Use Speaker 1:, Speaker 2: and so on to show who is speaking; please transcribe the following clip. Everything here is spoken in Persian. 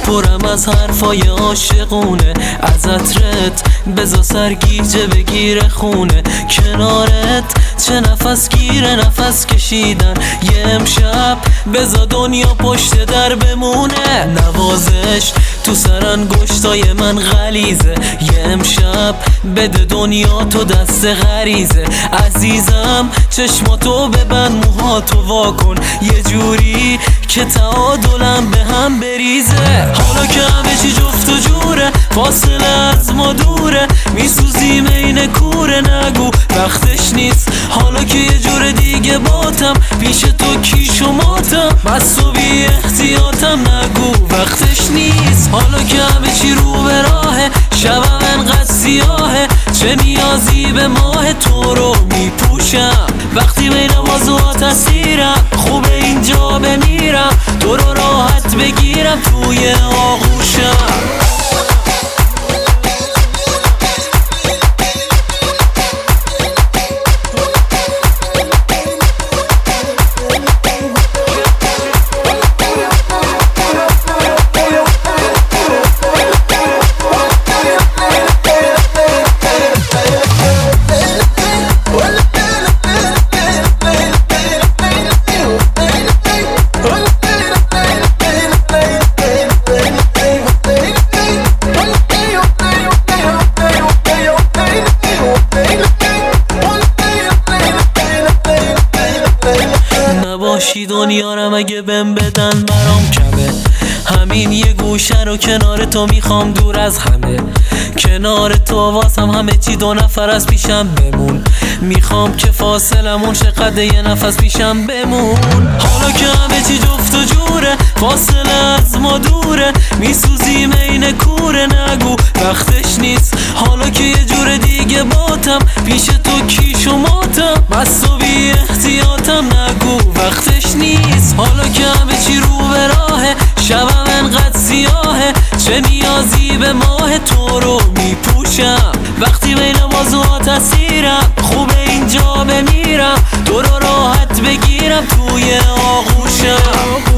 Speaker 1: پرم از حرفای عاشقونه، از عطرت بزا سرگیجه بگیره خونه. کنارت چه نفس گیره نفس کشیدن، یه امشب بزا دنیا پشت در بمونه. نوازش تو سرانگشتای من غلیزه، یه امشب بده دنیا تو دست غریزه. عزیزم چشماتو ببند موهاتو واکن، یه جوری که تعادلم به هم بریزه. حالا که همه چی جفت و جوره، فاصله از ما دوره، میسوزیم این کوره. نگو وقتش نیست، حالا که یه جور دیگه باتم پیش تو کیش و ماتم، بس و بی احتیاطم. نگو وقتش نیست، حالا که همه چی رو به راهه، شبم انقدر سیاهه، چه نیازی به ماه تو رو میپوشم. وقتی بین موضوعات اسیرم، خوبه اینجا بمیرم، تو رو راحت بگیرم توی آغوشم. نباشی دنیارم اگه بهم بدن برام کمه، همین یه گوشه رو کنار تو میخوام دور از همه. کنار تو واسم همه چی دو نفر از پیشم بمون، میخوام که فاصلمون چقدر یه نفس پیشم بمون. حالا که همه چی جفت و جوره، فاصله از ما دوره، میسوزیم این کوره. نگو وقتش نیست، حالا که یه جور دیگه باتم پیش تو کیش و ماتم، بس و بی احتیاطم. نگو وقتش نیست، حالا که همه چی رو به راهه، شبم انقدر سیاهه، چه نیازی به ماه تو رو میپوشم. وقتی بین موضوعات اسیرم، خوبه اینجا بمیرم، تو رو راحت بگیرم توی آغوشم.